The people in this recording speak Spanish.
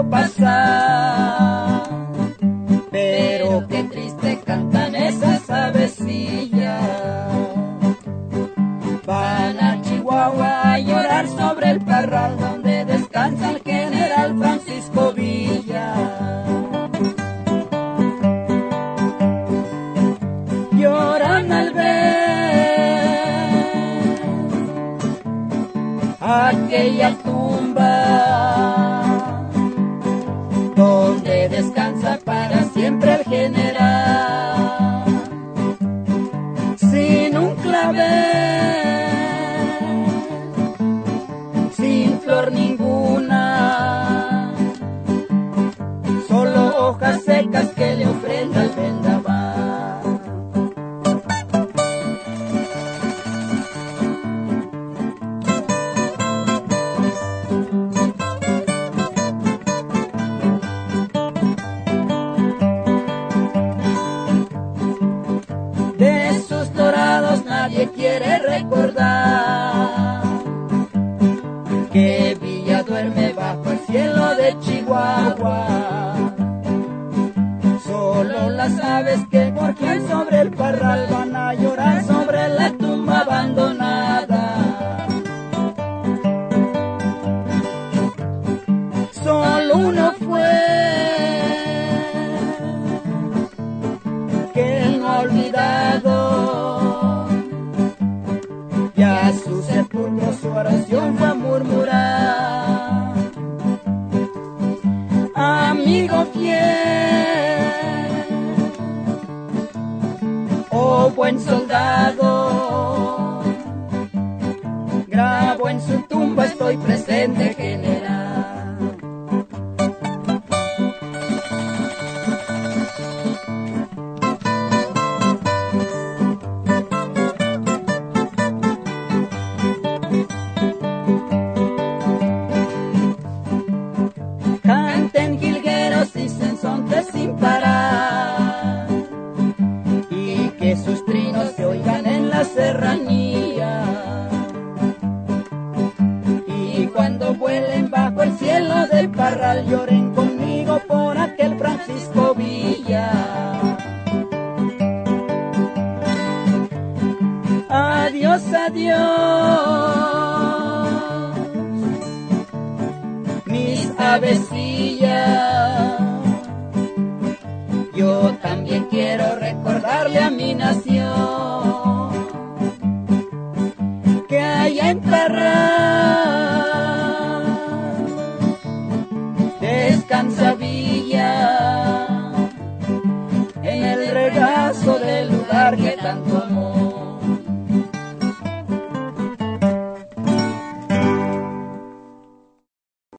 pasar. Pero qué triste cantan esas avecillas. Van a Chihuahua a llorar sobre el parral donde descansa el general Francisco Villa. Lloran al ver aquella tumba donde descansa para siempre el general. Sin un clavel, sin flor ninguna, solo hojas secas que le ofrenda el vendaval. De sus dorados nadie quiere recordar que Villa duerme bajo el cielo de Chihuahua. Solo las aves que gorjean sobre el parral van a llorar sobre la tumba abandonada. Solo uno fue que él no ha olvidado, ya su sepulcro su oración fue a murmurar. Amigo fiel, oh buen soldado, grabo en su tumba estoy presente, general. Canten jilgueros y sensontes sin parar, y que sus trinos se oigan en la serranía. Y cuando vuelen bajo el cielo del parral, lloren conmigo por aquel Francisco Villa. Adiós, adiós, mis avecillas. Yo también quiero recordarle a mi nación